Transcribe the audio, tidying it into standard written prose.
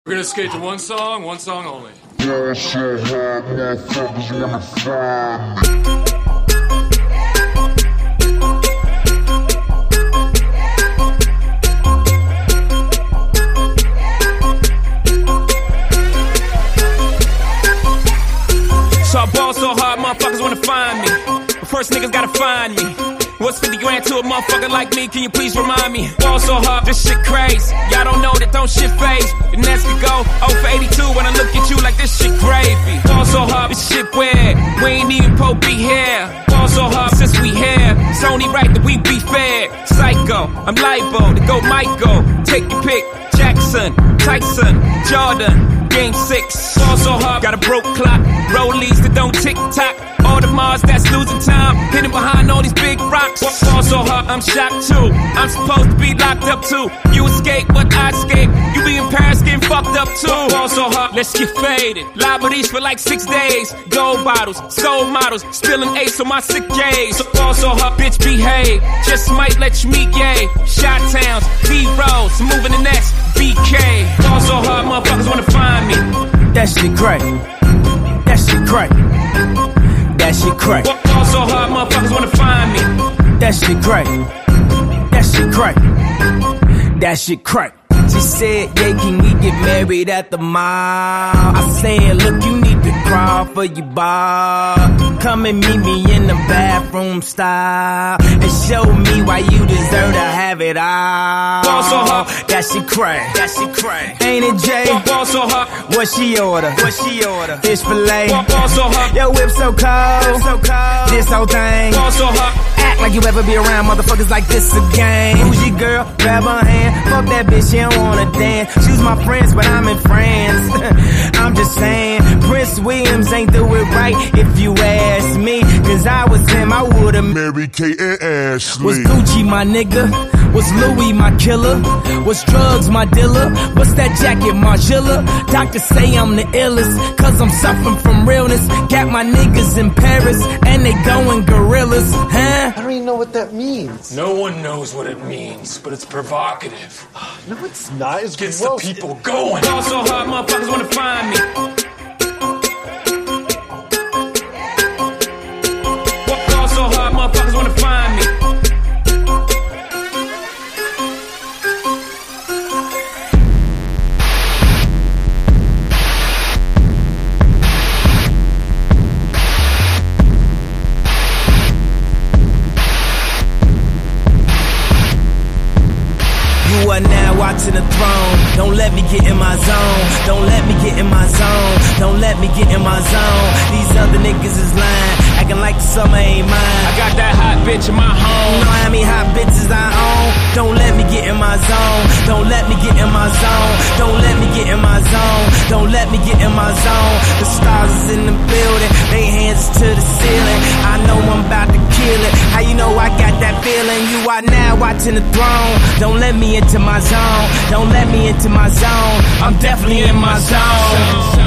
We're gonna skate to one song only. Yeah, so hard, motherfuckers wanna find me. So I ball so hard, motherfuckers wanna find me. But first niggas gotta find me. What's 50 grand to a motherfucker like me? Can you please remind me? Ball so hard, this shit crazy. Y'all don't know that don't shit phase. The Nets could go 0 for 82 when I look at you like this shit gravy. Ball so hard, this shit weird. We ain't even po be here. Ball so hard since we here. It's only right that we be fair. Psycho, I'm liable to go Michael. Take your pick. Jackson, Tyson, Jordan. Game 6, ball so hard, got a broke clock. Rollies that don't tick-tock. All the Mars that's losing time, hidden behind all these big rocks. Ball so hard, I'm shocked too. I'm supposed to be locked up too. You escape, but I escape. You be in Paris getting fucked up too. Ball so hard, let's get faded. Liberties for like 6 days. Gold bottles, soul models, spilling ace on my sick days. So ball so hard, bitch behave. Just might let you meet gay. Shot towns, B-rolls, moving the next BK. Ball so hard, motherfuckers wanna find me. That shit crack. That shit crack. That shit crack. Ball so hard, motherfuckers wanna find me. That shit crack. That shit crack. That shit crack. She said, yeah, can we get married at the mall? I said, look, you need to crawl for your bar. Come and meet me in the bathroom style and show me why you deserve to have it all. Ball so hard, that shit crack. That shit crack. Ain't it, Jay? Ball so hard, what she order? What she order? Fish fillet. Ball so hard, your whip so cold. So cold. This whole thing. Ball so hard. Act like you ever be around motherfuckers like this again. Who's your girl? Grab her hand. Fuck that bitch, she don't wanna dance. She's my friends, but I'm in France. I'm just saying, Prince Williams ain't do it right if you ask me. Cause I was him, I would've married Kate and Ashley. Was Gucci my nigga? Was Louis my killer? Was drugs my dealer? What's that jacket, Margiela? Doctors say I'm the illest, cause I'm suffering from realness. Got my niggas in Paris, and they going gorillas, huh? I don't even know what that means. No one knows what it means, but it's provocative. No, it's not. It gets the people going. Ball so hard, motherfuckers wanna find me. Ball so hard, motherfuckers wanna find me. You are now watching the throne. Don't let me get in my zone. Don't let me get in my zone. Don't let me get in my zone. These other niggas is lying, acting like the summer ain't mine. I got that hot bitch in my home. You know how many hot bitches I own? Don't let me get in my zone. Don't let me get in my zone. Don't let me get in my zone. Don't let me get in my zone. The stars is in the building, they hands to the ceiling. I know I'm about to kill it. How you know I got that feeling? You are now watching the throne. Don't let me into my zone. Don't let me into my zone. I'm definitely in my zone.